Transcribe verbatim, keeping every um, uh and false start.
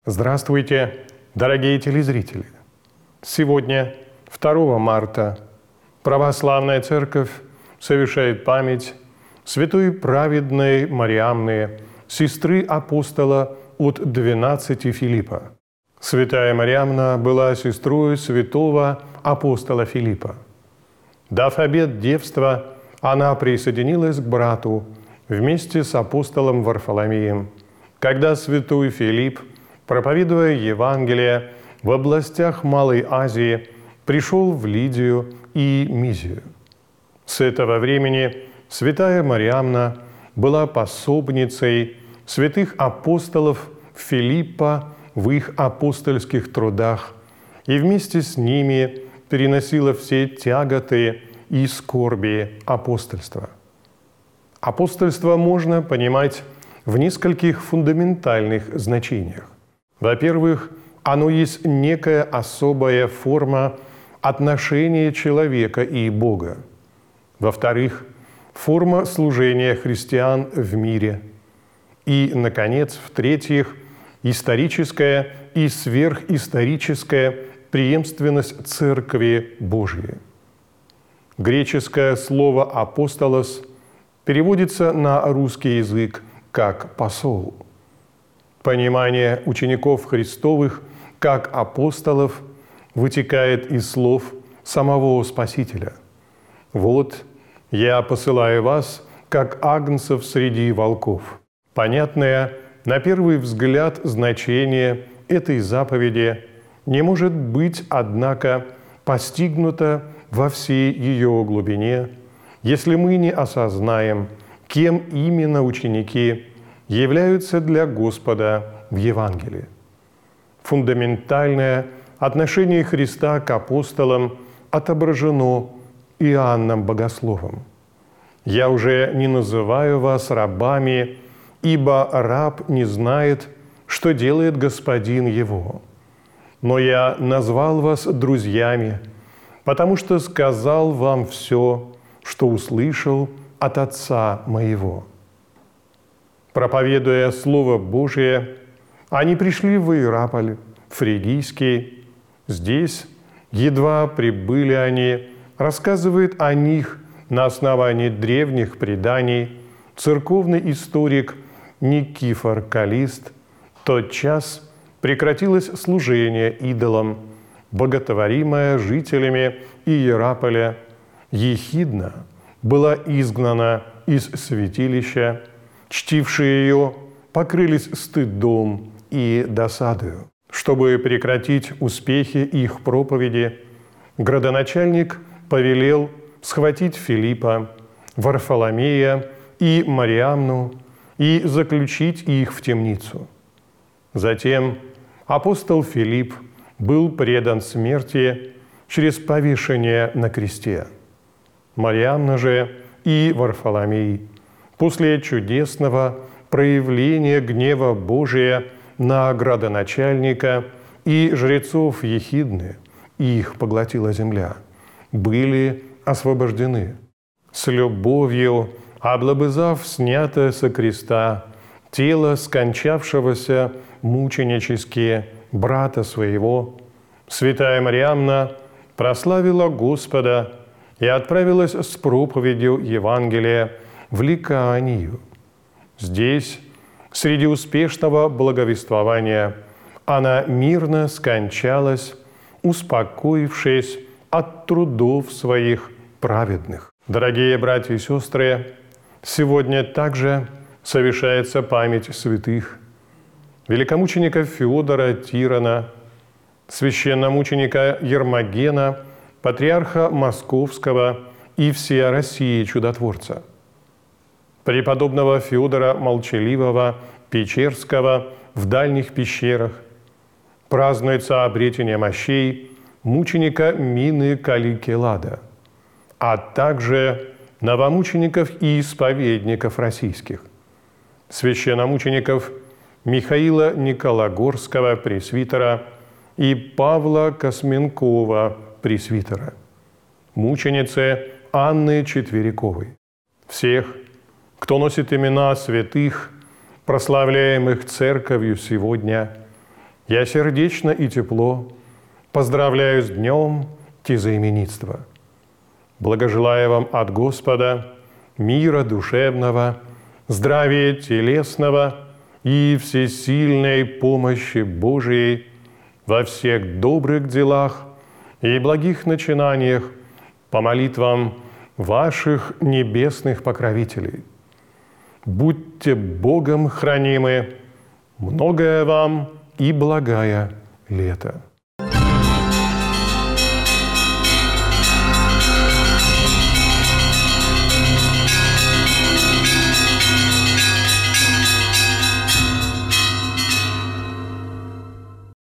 Здравствуйте, дорогие телезрители! Сегодня, второго марта, Православная Церковь совершает память святой праведной Мариамны, сестры апостола от двенадцати Филиппа. Святая Мариамна была сестрой святого апостола Филиппа. Дав обет девства, она присоединилась к брату вместе с апостолом Варфоломеем, когда святой Филипп, проповедуя Евангелие в областях Малой Азии, пришел в Лидию и Мизию. С этого времени святая Мариамна была пособницей святых апостолов Филиппа в их апостольских трудах и вместе с ними переносила все тяготы и скорби апостольства. Апостольство можно понимать в нескольких фундаментальных значениях. Во-первых, оно есть некая особая форма отношения человека и Бога. Во-вторых, форма служения христиан в мире. И, наконец, в-третьих, историческая и сверхисторическая преемственность Церкви Божией. Греческое слово «апостолос» переводится на русский язык как «посол». Понимание учеников Христовых как апостолов вытекает из слов самого Спасителя. «Вот я посылаю вас, как агнцев среди волков». Понятное, на первый взгляд, значение этой заповеди не может быть, однако, постигнуто во всей ее глубине, если мы не осознаем, кем именно ученики являются для Господа в Евангелии. Фундаментальное отношение Христа к апостолам отображено Иоанном Богословом. «Я уже не называю вас рабами, ибо раб не знает, что делает господин его. Но я назвал вас друзьями, потому что сказал вам все, что услышал от Отца моего». Проповедуя Слово Божие, они пришли в Иераполь, Фригийский. Здесь, едва прибыли они, рассказывает о них на основании древних преданий церковный историк Никифор Каллист. Тотчас прекратилось служение идолам, боготворимое жителями Иераполя. Ехидна была изгнана из святилища, чтившие ее покрылись стыдом и досадою. Чтобы прекратить успехи их проповеди, градоначальник повелел схватить Филиппа, Варфоломея и Мариамну и заключить их в темницу. Затем апостол Филипп был предан смерти через повешение на кресте. Мариамна же и Варфоломей после чудесного проявления гнева Божия на градоначальника и жрецов Ехидны, их поглотила земля, были освобождены. С любовью, облобызав снятое со креста тело скончавшегося мученически брата своего, святая Мариамна прославила Господа и отправилась с проповедью Евангелия в Ликаонию. Здесь, среди успешного благовествования, она мирно скончалась, успокоившись от трудов своих праведных. Дорогие братья и сестры, сегодня также совершается память святых: великомученика Феодора Тирона, священномученика Ермогена, патриарха Московского и всея России чудотворца, преподобного Феодора Молчаливого Печерского в дальних пещерах. Празднуется обретение мощей мученика Мины Каликелада, а также новомучеников и исповедников российских, священномучеников Михаила Никологорского пресвитера и Павла Косменкова пресвитера, мученицы Анны Четвериковой. Всех, кто носит имена святых, прославляемых Церковью сегодня, Я сердечно и тепло поздравляю с днем тезаименитства. Благожелаю вам от Господа мира душевного, здравия телесного и всесильной помощи Божией во всех добрых делах и благих начинаниях по молитвам ваших небесных покровителей. Будьте Богом хранимы, многое вам и благая лето.